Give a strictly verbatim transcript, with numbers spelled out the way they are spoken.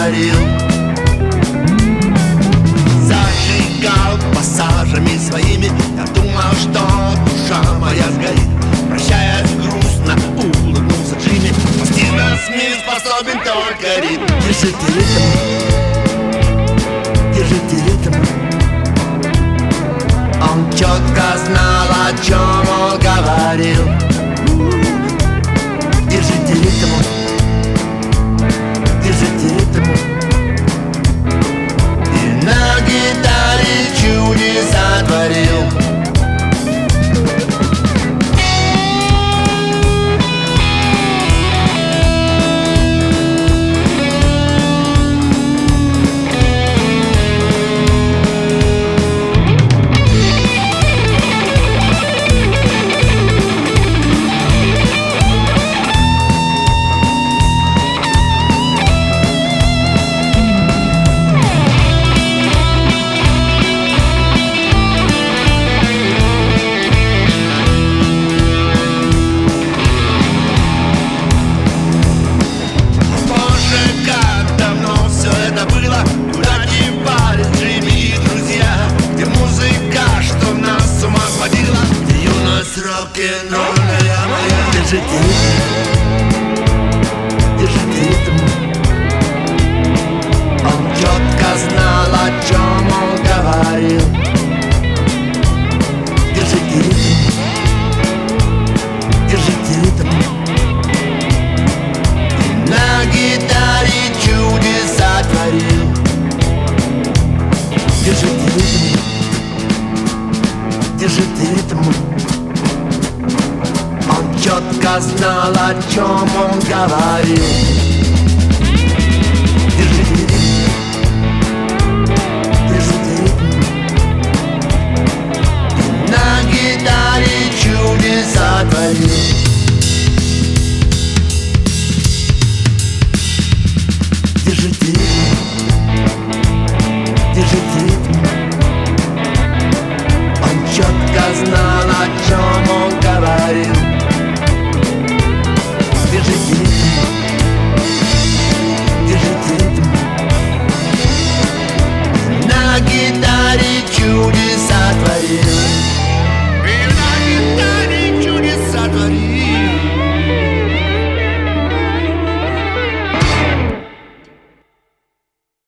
говорил. Зажигал пассажами своими, я думал, что душа моя сгорит. Прощаясь грустно, улыбнулся Джимми. Спасти нас мир способен только ритм. Держите ритм, держите ритм. Он четко знал, о чем он говорил. Держите ритм, держите ритм. И на гитаре чудеса творил. Рок-н-ролльная моя. Держите ритм, держите ритм. Он четко знал, о чем он говорил. Держите ритм, держите ритм. И на гитаре чудеса творил. Держите ритм, держите ритм. Четко знал, о чем он говорил. Держите ритм, держите ритм. И на гитаре чудеса творил.